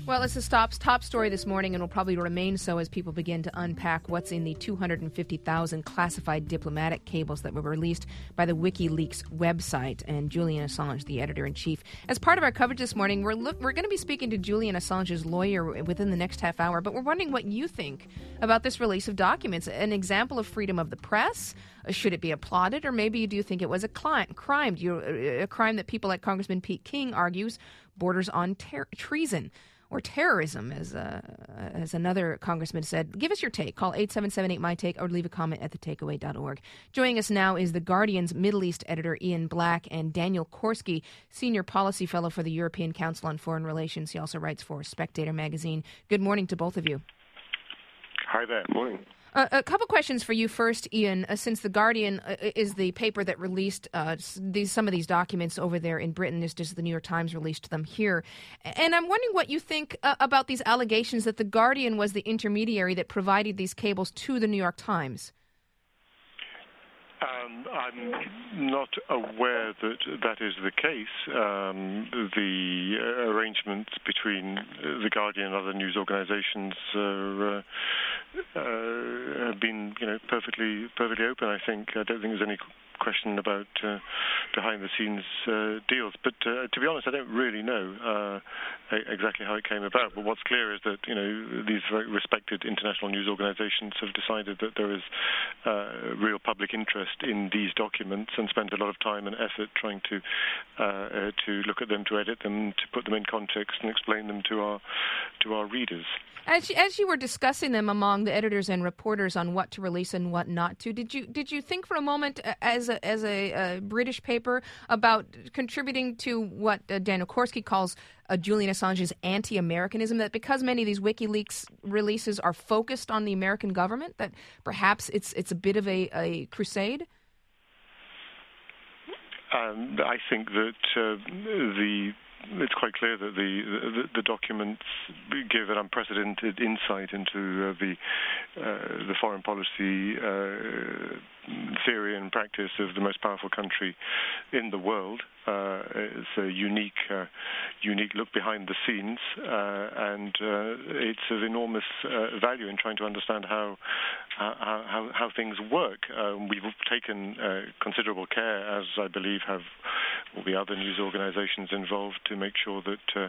Well, it's the top story this morning and will probably remain so as people begin to unpack what's in the 250,000 classified diplomatic cables that were released by the WikiLeaks website. And Julian Assange, the editor-in-chief. As part of our coverage this morning, we're going to be speaking to Julian Assange's lawyer within the next half hour, but we're wondering what you think about this release of documents. An example of freedom of the press? Should it be applauded? Or maybe you do think it was a crime, a crime that people like Congressman Pete King argues borders on treason. Or terrorism, as another congressman said. Give us your take. Call 877-8MY-TAKE or leave a comment at thetakeaway.org. Joining us now is The Guardian's Middle East editor Ian Black and Daniel Korski, Senior Policy Fellow for the European Council on Foreign Relations. He also writes for Spectator magazine. Good morning to both of you. Hi there. Morning. A couple questions for you first, Ian. Since The Guardian is the paper that released some of these documents over there in Britain, it's just the New York Times released them here. And I'm wondering what you think about these allegations that The Guardian was the intermediary that provided these cables to the New York Times. I'm not aware that that is the case. The arrangements between The Guardian and other news organizations have been, perfectly open. I don't think there's any question about behind-the-scenes deals. But to be honest, I don't really know exactly how it came about. But what's clear is that these very respected international news organizations have decided that there is real public interest in these documents and spent a lot of time and effort trying to look at them, to edit them, to put them in context and explain them to our readers. As you were discussing them among the editors and reporters on what to release and what not to, did you think for a moment as a British paper about contributing to what Daniel Korski calls Julian Assange's anti-Americanism, that because many of these WikiLeaks releases are focused on the American government, that perhaps it's a bit of a crusade? I think that it's quite clear that the documents give an unprecedented insight into the foreign policy theory and practice of the most powerful country in the world. It's a unique look behind the scenes, and it's of enormous value in trying to understand how things work. We've taken considerable care, as I believe have all the other news organizations involved, to make sure that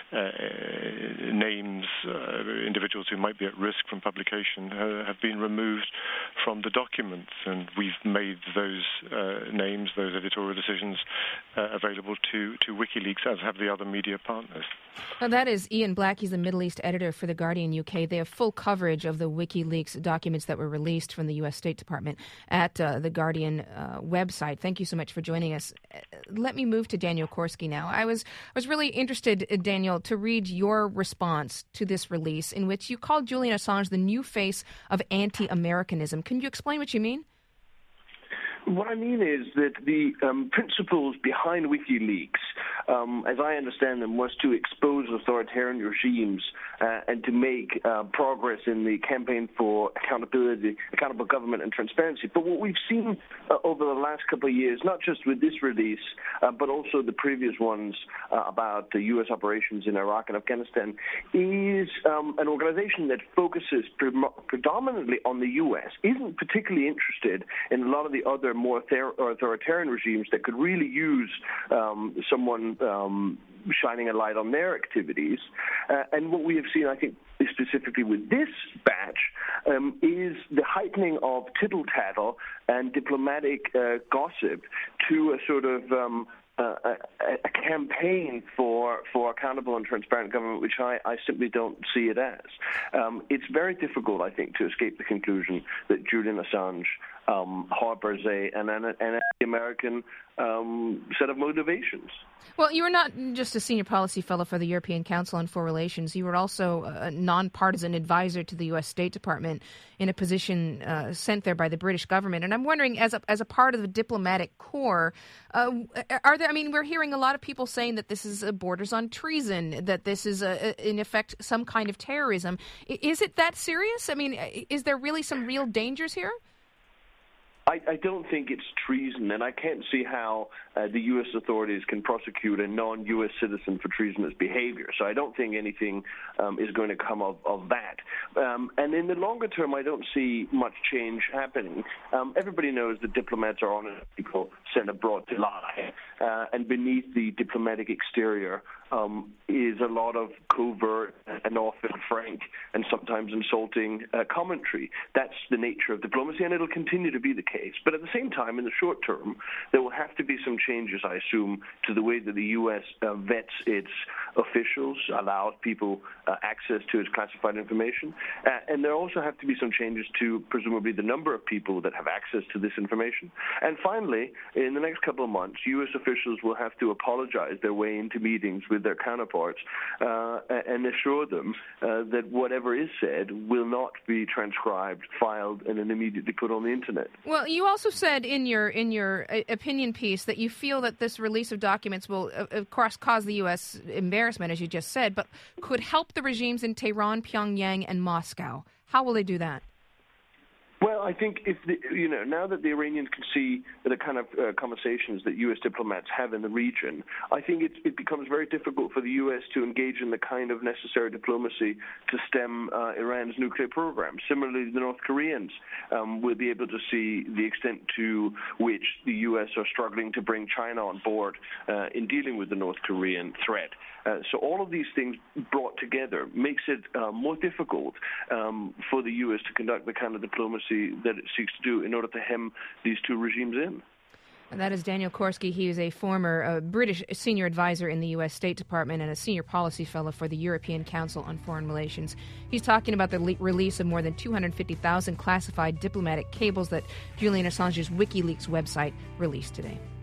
names, individuals who might be at risk from publication have been removed from the documents, and we've made those names, those editorial decisions available to WikiLeaks, as have the other media partners. Well, that is Ian Black. He's the Middle East editor for The Guardian UK. They have full coverage of the WikiLeaks documents that were released from the U.S. State Department at the Guardian website. Thank you so much for joining us. Let me move to Daniel Korski now. I was really interested, Daniel, to read your response to this release in which you called Julian Assange the new face of anti-Americanism. Can you explain what you mean? What I mean is that the principles behind WikiLeaks, as I understand them, was to expose authoritarian regimes and to make progress in the campaign for accountability, accountable government and transparency. But what we've seen over the last couple of years, not just with this release, but also the previous ones about the U.S. operations in Iraq and Afghanistan, is an organization that focuses predominantly on the U.S., isn't particularly interested in a lot of the other more authoritarian regimes that could really use someone shining a light on their activities. And what we have seen, I think, specifically with this batch, is the heightening of tittle-tattle and diplomatic gossip to a sort of a campaign for accountable and transparent government, which I simply don't see it as. It's very difficult, I think, to escape the conclusion that Julian Assange harbors an anti-American set of motivations. Well, you were not just a senior policy fellow for the European Council on Foreign Relations. You were also a nonpartisan advisor to the U.S. State Department in a position sent there by the British government. And I'm wondering, as a part of the diplomatic corps, are there? I mean, we're hearing a lot of people saying that this is borders on treason, that this is in effect some kind of terrorism. Is it that serious? I mean, is there really some real dangers here? I don't think it's treason, and I can't see how the U.S. authorities can prosecute a non-U.S. citizen for treasonous behavior. So I don't think anything is going to come of that. And in the longer term, I don't see much change happening. Everybody knows that diplomats are honest people sent abroad to lie, and beneath the diplomatic exterior is a lot of covert and often frank and sometimes insulting commentary. That's the nature of diplomacy, and it'll continue to be the case. But at the same time, in the short term, there will have to be some changes, I assume, to the way that the U.S. vets its officials, allows people access to its classified information. And there also have to be some changes to, presumably, the number of people that have access to this information. And finally, in the next couple of months, U.S. officials will have to apologize their way into meetings with their counterparts and assure them that whatever is said will not be transcribed, filed, and then immediately put on the internet. Well, you also said in your opinion piece that you feel that this release of documents will, of course, cause the U.S. embarrassment, as you just said, but could help the regimes in Tehran, Pyongyang, and Moscow. How will they do that? Well, I think now that the Iranians can see the kind of conversations that U.S. diplomats have in the region, I think it becomes very difficult for the U.S. to engage in the kind of necessary diplomacy to stem Iran's nuclear program. Similarly, the North Koreans will be able to see the extent to which the U.S. are struggling to bring China on board in dealing with the North Korean threat. So all of these things brought together makes it more difficult for the U.S. to conduct the kind of diplomacy that it seeks to do in order to hem these two regimes in. And that is Daniel Korski. He is a former British senior advisor in the U.S. State Department and a senior policy fellow for the European Council on Foreign Relations. He's talking about the release of more than 250,000 classified diplomatic cables that Julian Assange's WikiLeaks website released today.